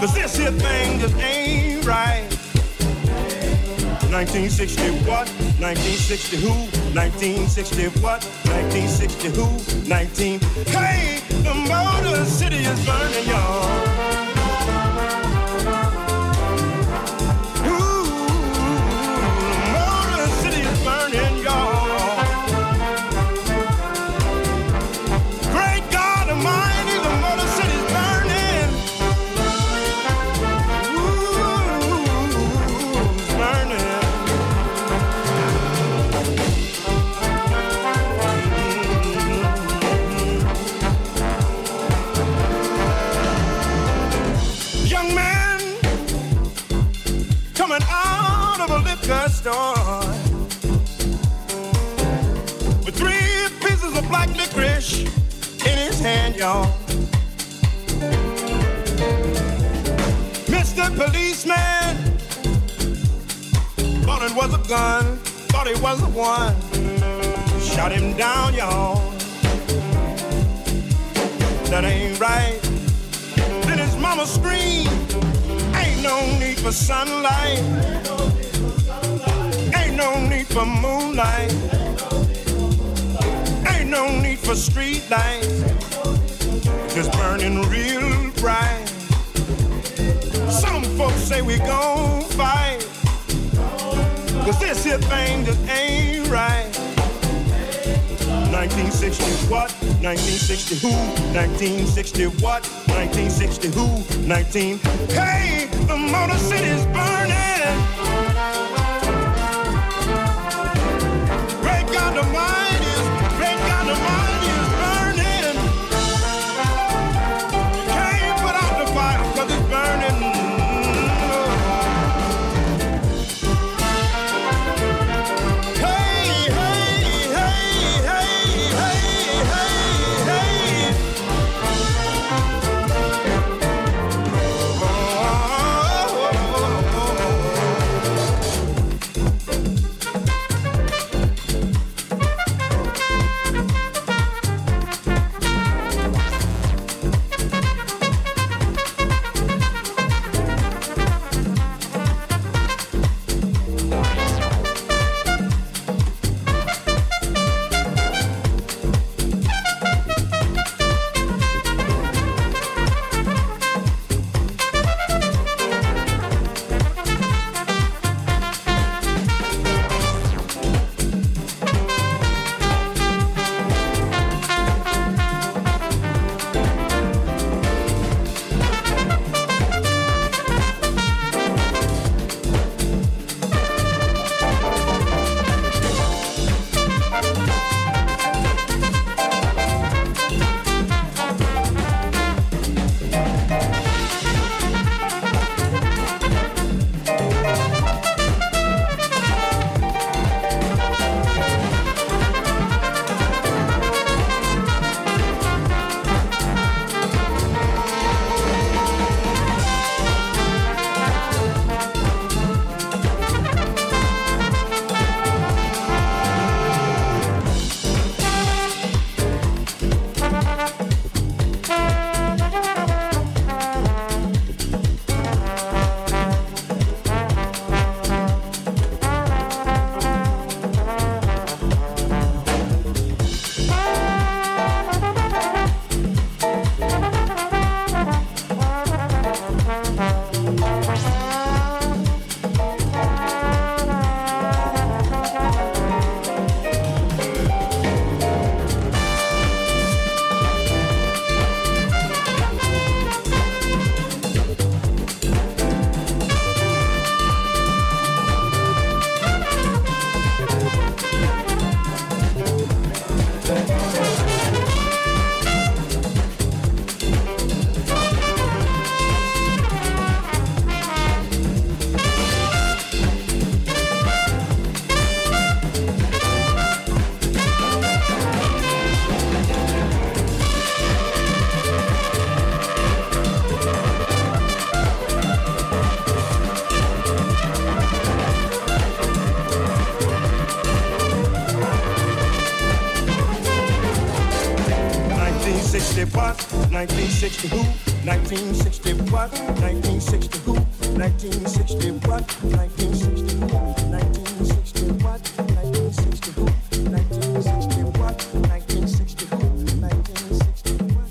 this here thing just ain't right. 1960 what? 1960 who? 1960 what? 1960 who? 19. Hey, the Motor City is burning, y'all. Store with 3 pieces of black licorice in his hand, y'all. Mr. Policeman thought it was a gun, thought it was a one. Shot him down, y'all. That ain't right. Then his mama screamed, ain't no need for sunlight. Ain't no need for moonlight. Ain't no need for street lights. Just burning real bright. Some folks say we gon' fight, 'cause this here thing just ain't right. 1960 what? 1960 who? 1960 what? 1960 who? 19. Hey, the Motor City's burning. Great God Almighty is burning. You can't put out the fire 'cause it's burning. Hey, hey, hey, hey, hey, hey, hey. 1960 what? 1960 who? 1960 what? 1960 who? 1960 what? 1960 who? 1960 what? 1960 who? 1960 what?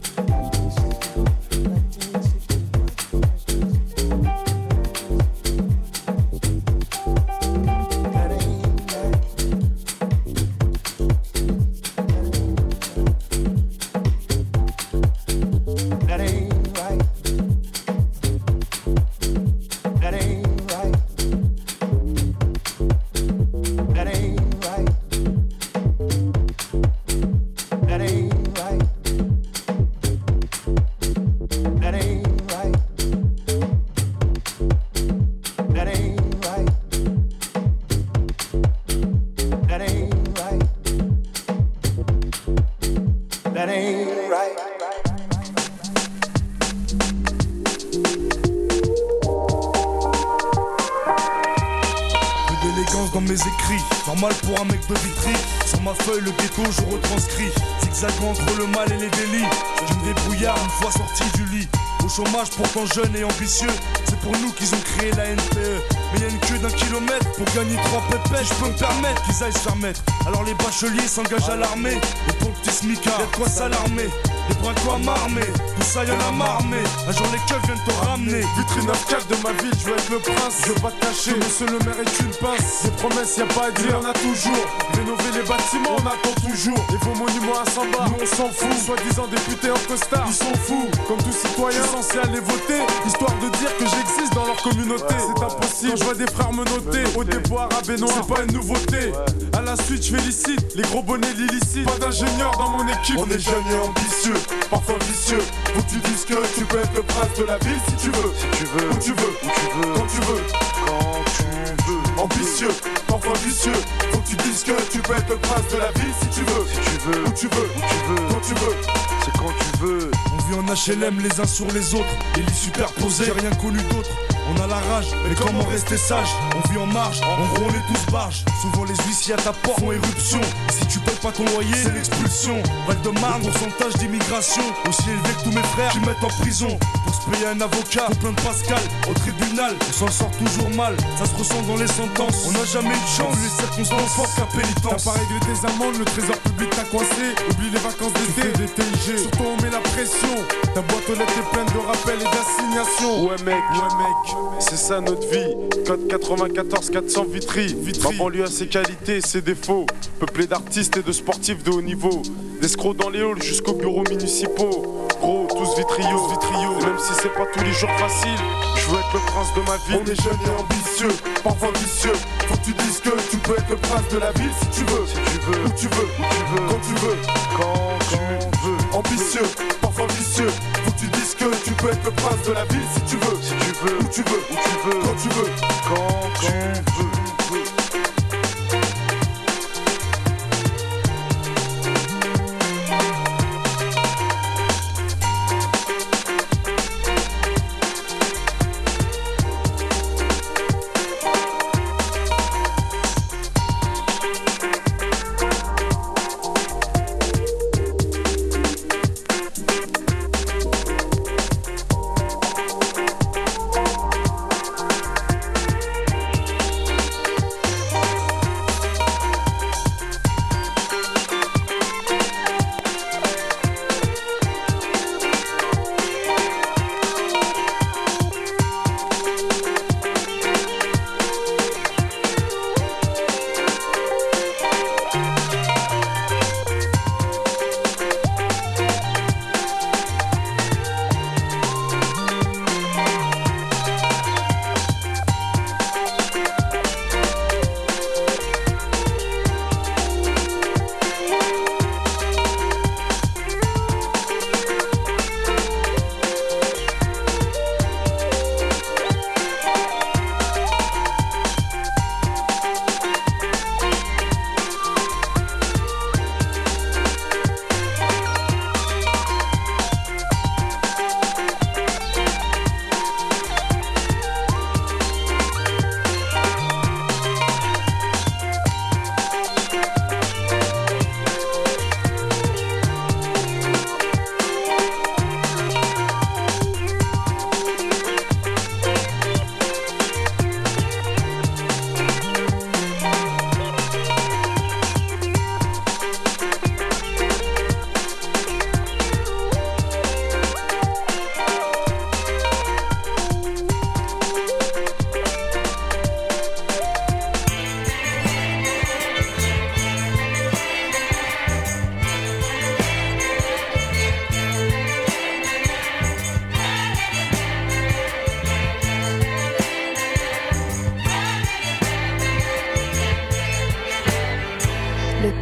zigzagant entre le mal et les délits. D'une débrouillard une fois sorti du lit. Au chômage pourtant jeune et ambitieux, c'est pour nous qu'ils ont créé la NPE. Mais y'a une queue d'1 kilomètre pour gagner 3 pépettes. Je peux me permettre qu'ils aillent se faire mettre. Alors les bacheliers s'engagent à l'armée. Et pour le petit smicard, y'a de quoi s'alarmer. Des braquois m'armer, tout ça y'en a marmé. Un jour les keufs viennent te ramener. Vitrine 9-4 de ma ville, je veux être le prince. Je veux pas te cacher, monsieur le maire est une pince. Des promesses, y'a pas à dire, on a toujours. Rénover les bâtiments, on attend toujours. Et vos monuments à 100 bars, nous on s'en fout. Soi-disant députés en costard, ils sont fous. Comme tout citoyen censé aller voter, histoire de dire que j'existe dans leur communauté. C'est impossible, quand je vois des frères me noter. Au dépôt arabe et noir, c'est pas une nouveauté. À la suite, je félicite les gros bonnets l'illicite. Pas d'ingénieur dans mon équipe. On est jeunes et ambitieux, parfois vicieux. Faut que tu dises que tu peux être le prince de la ville si tu veux. Si tu veux, où tu veux, où tu veux, quand tu veux, quand tu veux. Ambitieux, parfois vicieux. Faut que tu dises que tu peux être le prince de la ville si tu veux. Si tu veux, où tu veux, où tu veux, quand tu veux. C'est quand tu veux. On vit en HLM les uns sur les autres, les lits superposés, j'ai rien connu d'autre. On a la rage, mais comment rester sage? On vit en marge, en gros on est tous barges. Souvent les huissiers à ta porte font éruption. Et si tu payes pas ton loyer, c'est l'expulsion. Val-de-Marne, pourcentage d'immigration aussi élevé que tous mes frères qui mettent en prison. Pour se payer un avocat, pour plein de Pascal, au tribunal, on s'en sort toujours mal. Ça se ressent dans les sentences, on n'a jamais eu de chance. Les circonstances fortes qu'à pénitence. T'as pas réglé tes amendes, le trésor public t'a coincé. Oublie les vacances d'été, des TIG. Surtout on met la pression. Ta boîte aux lettres est pleine de rappels et d'assignations. Ouais mec, c'est ça notre vie. Code 94 400 Vitry. Ma banlieue a ses qualités et ses défauts. Peuplé d'artistes et de sportifs de haut niveau. D'escrocs dans les halls jusqu'aux bureaux municipaux. Gros, tous vitriaux. Et même si c'est pas tous les jours facile, je veux être le prince de ma ville. On est jeunes et ambitieux, parfois vicieux. Faut que tu dises que tu peux être le prince de la ville si tu veux. Si tu veux, où tu veux, où tu veux, quand tu veux, quand tu veux. Ambitieux, parfois vicieux. Faut que tu dises que tu peux être le prince de la ville si tu veux. Si tu veux, où tu veux, où tu veux, quand tu veux, quand tu veux.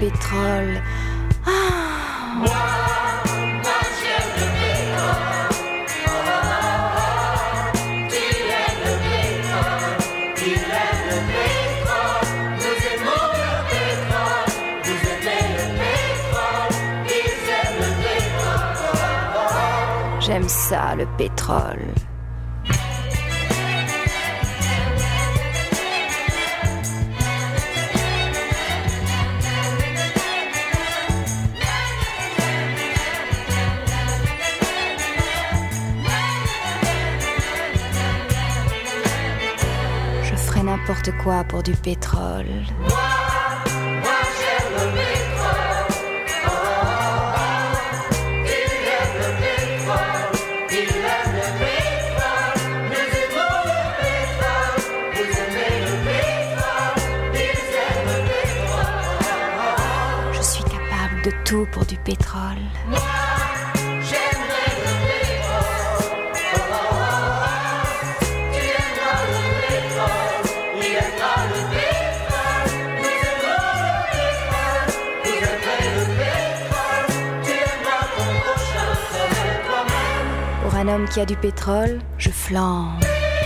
pétrole. Ah. J'aime ça, le pétrole. Je ferai n'importe quoi pour du pétrole. De tout pour du pétrole. Moi, j'aimerais le pétrole. Tu aimeras le pétrole. Il aimera le pétrole. Nous aimerons le pétrole. Vous aimerez le pétrole. Tu aimeras ton prochain comme toi-même. Pour un homme qui a du pétrole, je flambe.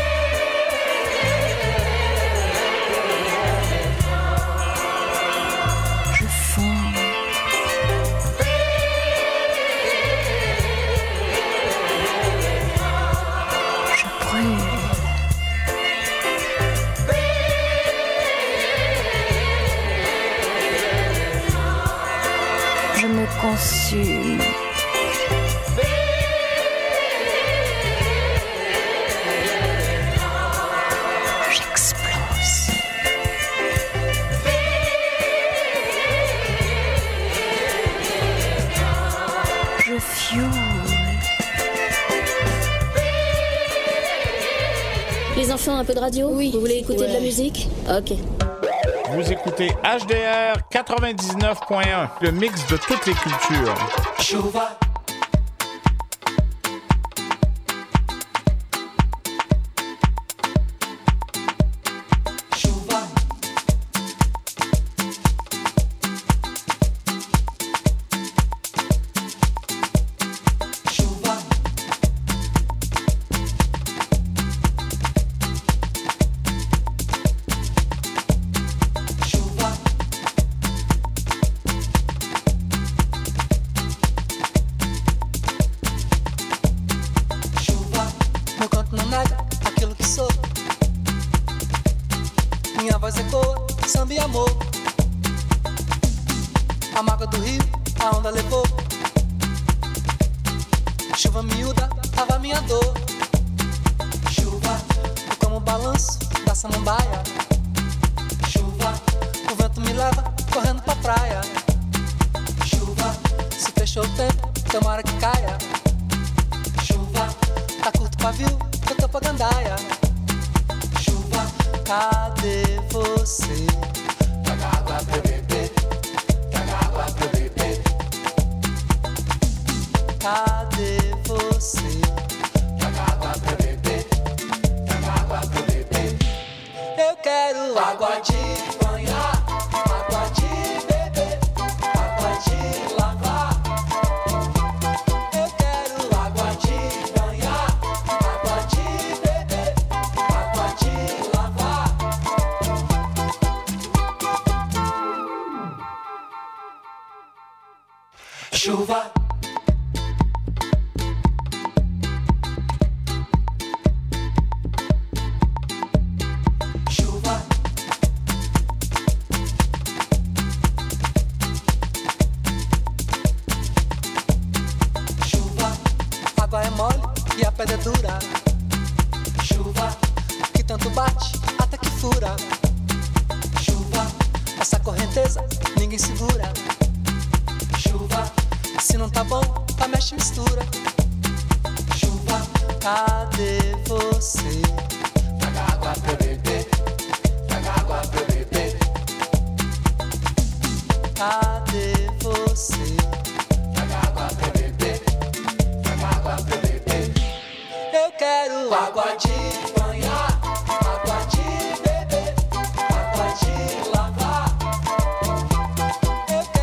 Consume. J'explose. Je fioule. Les enfants, un peu de radio? Oui. Vous voulez écouter de la musique? Ok. Vous écoutez HDR 99.1, le mix de toutes les cultures. Chouva. Chuva. Chuva. Chuva. Água é mole e a pedra é dura. Chuva. Que tanto bate até que fura. Chuva. Essa correnteza ninguém segura. Chuva. Se não tá bom, vai mexe e mistura. Chuva, cadê você? Traga água pra eu beber. Traga água pra eu beber. Cadê você? Traga água pra eu beber. Traga água pra eu beber. Eu quero água de banhar, água de beber, água de lavar. Eu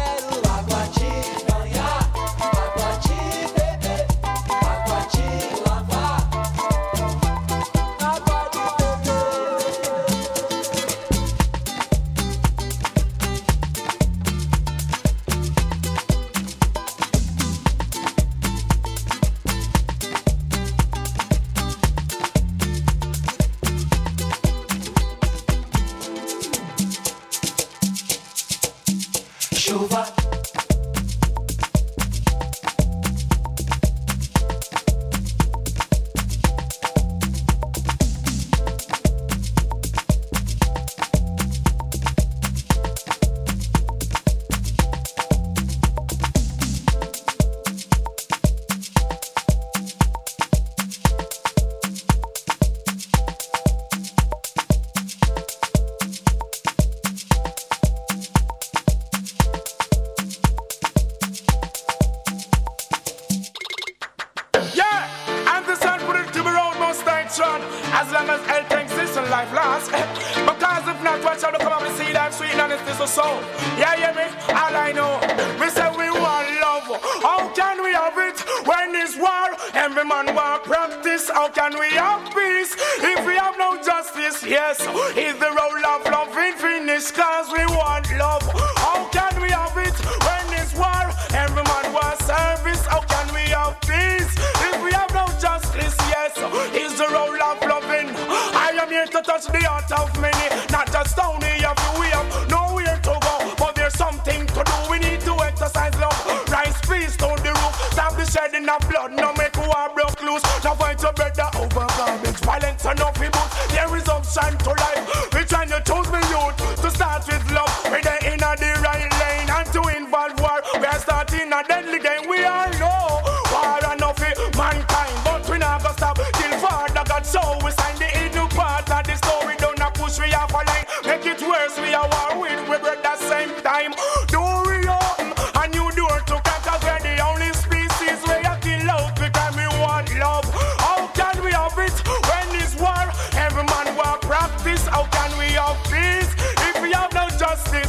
long as health exists and life lasts. Because if not, what shall we come up and see that sweet and honesty so soul? Yeah, hear me? All I know, we say we want love. How can we have it when this war? Every man want practice. How can we have peace if we have no justice? Yes, is the role of love in finish? Cause we want love. How can we have it when this war? Every man want service. How can we have peace if we have no justice? Yes, is the role of loving. I am here to touch the heart of many, not just only of you. We have nowhere to go, but there's something to do. We need to exercise love, rise peace to the roof, stop the shedding of blood, no make war broke loose. Now fight your brother over garbage, violence and nothing but there is option to life. We trying to choose me youth to start with love. We're in the right lane and to involve war. We are starting a deadly game. We all know war and nothing mankind, but we not gonna stop till Father God show. We sign the new part of the story. Don't push we off a line, make it worse. We are war with we break the same time. Don't reopen a new door to conquer. We're the only species where you kill out because we want love. How can we have it when this war? Every man want practice. How can we have peace if we have no justice?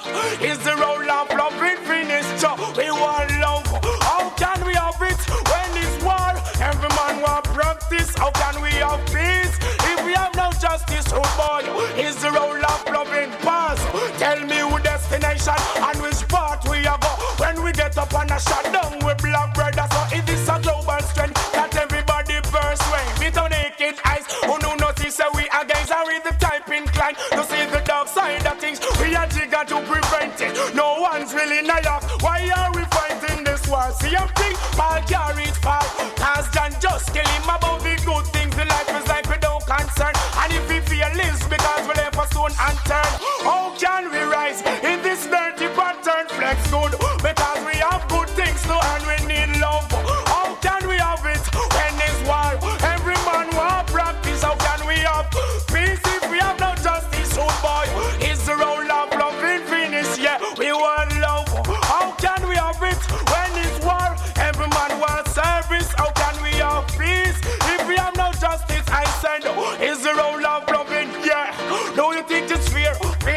Is the role of love in finish? We want love. How can we have it when this war? Every man want practice. How can we have peace if we have no justice? Oh boy, is the role of love in past? Tell me who destination and which part we are go. When we get up on a shot down with black brothers. So is this a global strength that everybody persuade? With our naked eyes, who no notice that we against are with the type inclined to see the dark side of things. We are jigger to prevent it. No one's really naya. Why are we fighting this war? See a thing, Paul carries far. Cause John just kill him about the good things. The life is like we don't concern. And if we feel lives because we left a stone unturned. How can we rise in this dirty pattern? Flex good because we have good things to earn. We need love. How can we have it when this war? Every man want practice. How can we have peace if we have no justice? Oh boy, is the role of love in finish? Yeah, we want love. How can we have it when this war? Every man wants service. How can we have peace if we have no justice? I said, is the role of loving? Yeah, do you think it's fair?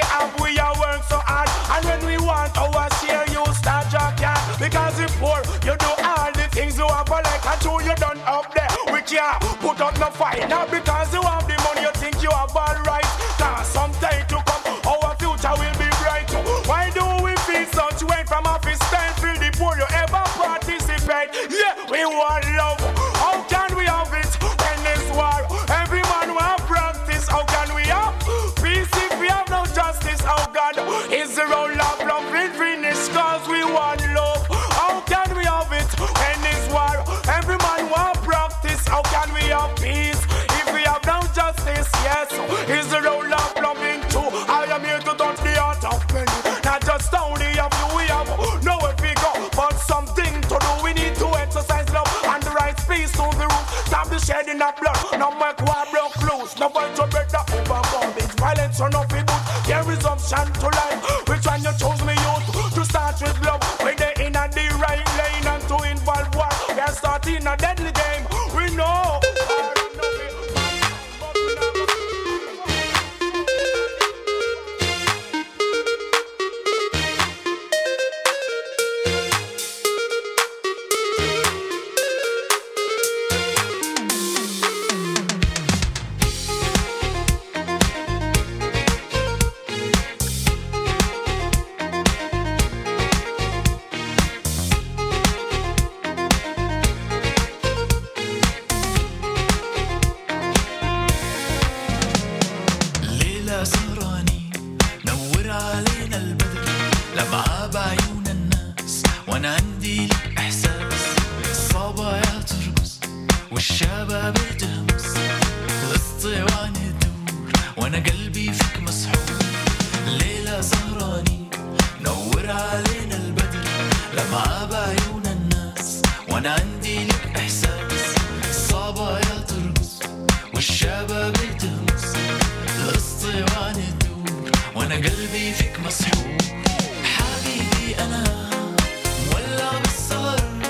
We are work so hard, and when we want our share, you start your car. Because if poor, you do all the things you have, like I do, you done up there. We can't put up no fight, not because you have the money, you think you have all right. Cause sometime to come, our future will be bright. Why do we feel such way from office time? Feel the poor, you ever participate? Yeah, we want love. How can we have it when this war? Every man want practice. How can we have peace if we have no justice? Oh God, is the role of love in finish? Cause we want love. How can we have it when this war? Every man want practice. How can we have peace if we have no justice? Yes, is the role of loving too. I am here to touch the heart of many, not just only of you. We have nowhere we go, but something to do. We need to exercise love and the right peace to the roof. Stop the shedding of blood. No make war broke loose. No fight to break the over garbage. Violence or nothing but there is option to life. Which one you chose me youth to start with love? When they in a the right lane and to involve war. We are starting a deadly game. We know.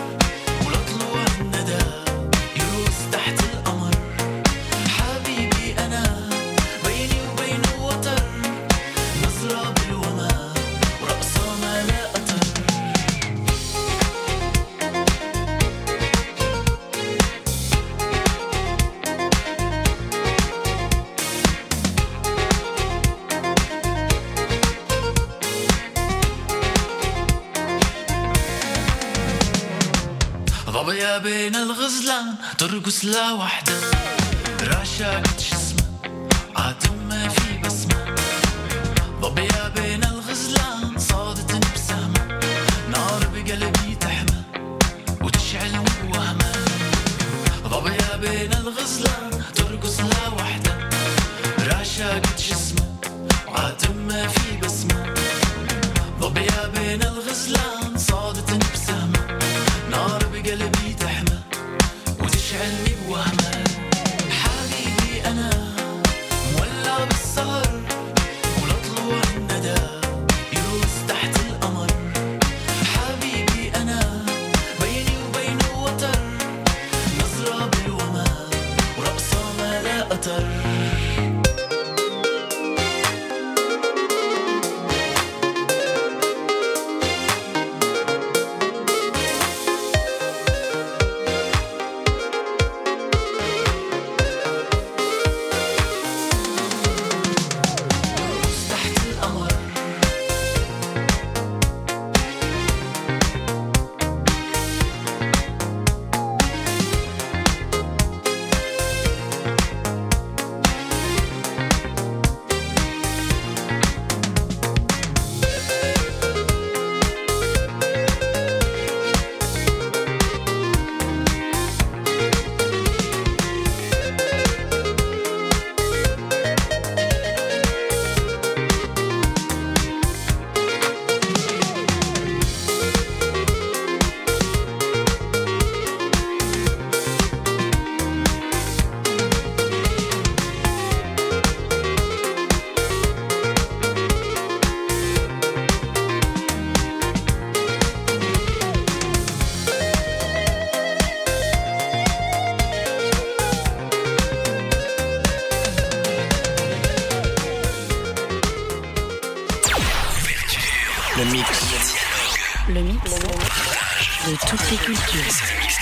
حبيبي بين الغزلان ترقص لا وحدة راشقت جسمه عاتم ما في بسمة ضبية بين الغزلان صادت بسهمة نار بقلبي تحمى وتشعلني بوهمة ضبية بين الغزلان ترقص لا وحدة راشقت جسمه عاتم ما في بسمة ضبية بين الغزلان صادت بسهمة نار بقلبي تحمى وتشعلني بوهمة حبيبي أنا مولع بالسهر ولطلوع الندى يروس تحت القمر حبيبي أنا بيني وبينه وتر نظرة بالوما ورقصة ما لا أتر Le mix de toutes les cultures.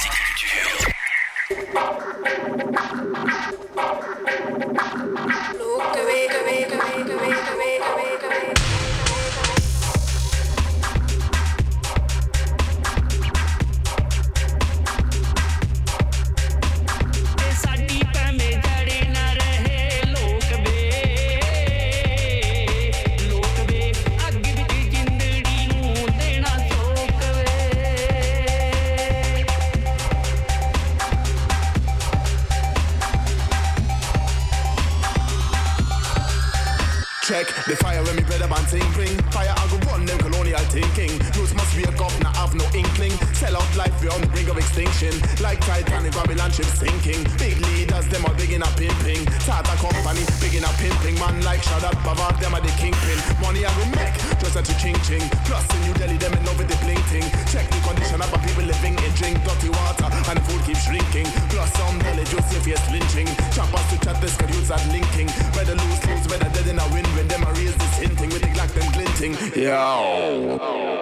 The fire when me bread up and tinkling. Fire I go run them colonial thinking. Roots must wake up, now have no inkling. Sell out life, we're on the brink of extinction. Like Titanic, Babylon ship sinking. Big leaders, them are big in a pimping. Tata company, big in a pimping. Man like Shadat Bavard, them are the kingpin. Money I go make, just at the ching ching. Plus in New Delhi, them in love with the bling ting. Check the condition of people living in drink dirty water and the food keeps shrinking. Plus some Delhi just if you're lynching. Choppers to chat, the schedules are linking. Whether lose, whether dead in a win. When them are raise this hinting with the glack them glinting. Yo.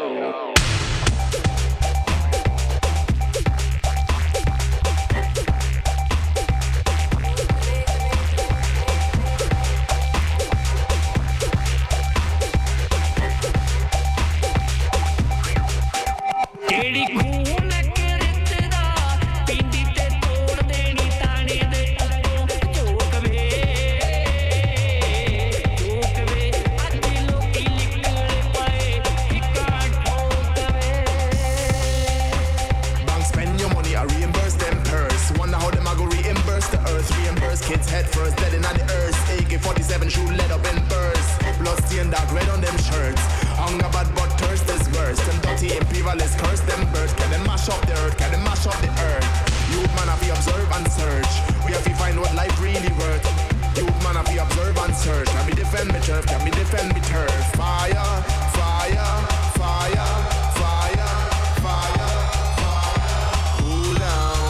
Kids head first, dead in the earth. AK-47 shoot let up and burst. Blood stain dark red on them shirts. Hunger bad but thirst is worse. Them dirty imperialists curse them birds. Can them mash up the earth? Can them mash up the earth? Youth man have to observe and search. We have to find what life really worth. Youth man have to observe and search. Can we defend me turf? Can we defend me turf? Fire, fire, fire, fire, fire, fire. Cool down.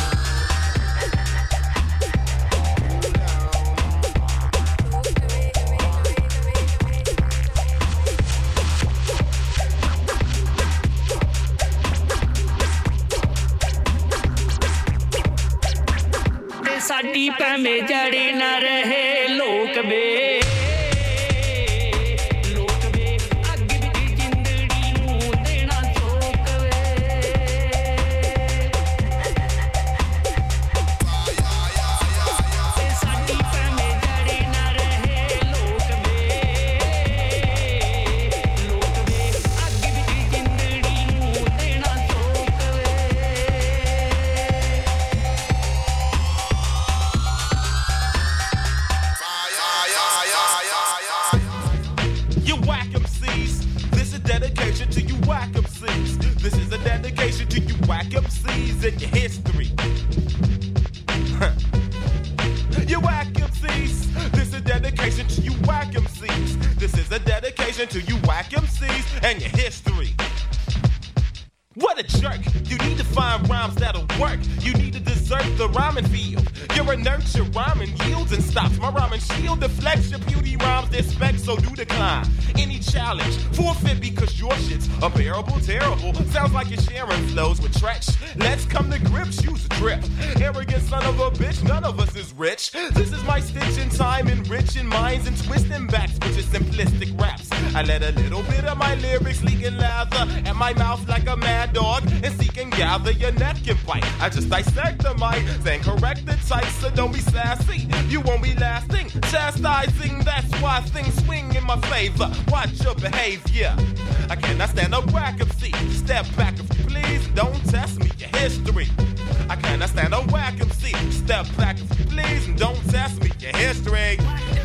साडी पैमे जड़े न रहे लोक बे लोक बे अग विच जिंदड़ी नूं देना चोक वे attention to you whack MCs and your history. What a jerk. You need to find rhymes that'll work. You need to desert the rhyming field. You're inert, your rhyming yields and stops. My rhyming shield deflects your beauty rhymes, their specs, so do decline. Any challenge, forfeit because your shit's unbearable, terrible. Sounds like you're sharing flows with Tretch. Let's come to grips, use a trip. Arrogant son of a bitch, none of us is rich. This is my stitch in time, enriching minds and twisting backs with your simplistic raps. I let a little bit of my lyrics leak in lather and my mouth like a mad dog and seek and gather your neck and bite. I just dissect the mic, then correct the type, so don't be sassy. You won't be lasting, chastising. That's why things swing in my favor. Watch your behavior. I cannot stand a whack MC. Step back if you please. Don't test me, your history. I cannot stand a whack MC. Step back if you please, and don't test me, your history.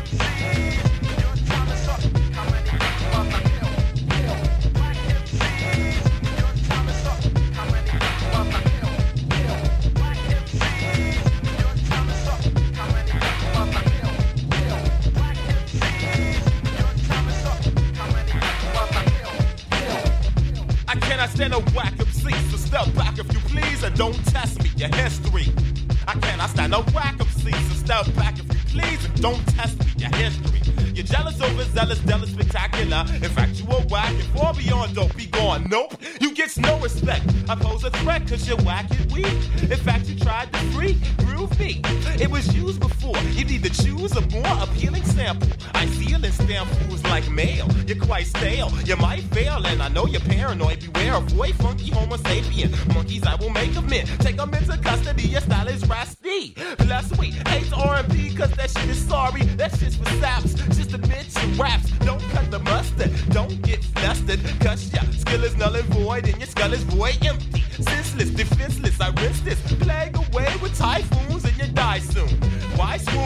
I stand a whack MC, so step back if you please and don't test me, your history. I cannot stand a whack MC, so step back if you please and don't test me, your history. You're jealous, overzealous, jealous, spectacular. In fact, you are whack and far beyond dope, be gone. Nope, you get no respect. I pose a threat cause you're whack and weak. In fact, you tried to freak, groove me. It was used before, you need to choose a more appealing sample. I seal and stamp fools like mail. You're quite stale, you might fail, and I know you're paranoid. Beware of boy, funky homo sapien. Monkeys, I will make a mint. Take them into custody, your style is rusty. Plus, we hate R&B cause that shit is sorry. That shit's for saps. Just admit your raps. Don't cut the mustard. Don't get flustered. Cause your skill is null and void and your skull is void empty. Senseless, defenseless, I rinse this. Plague away with typhoons and you die soon. Why swoon?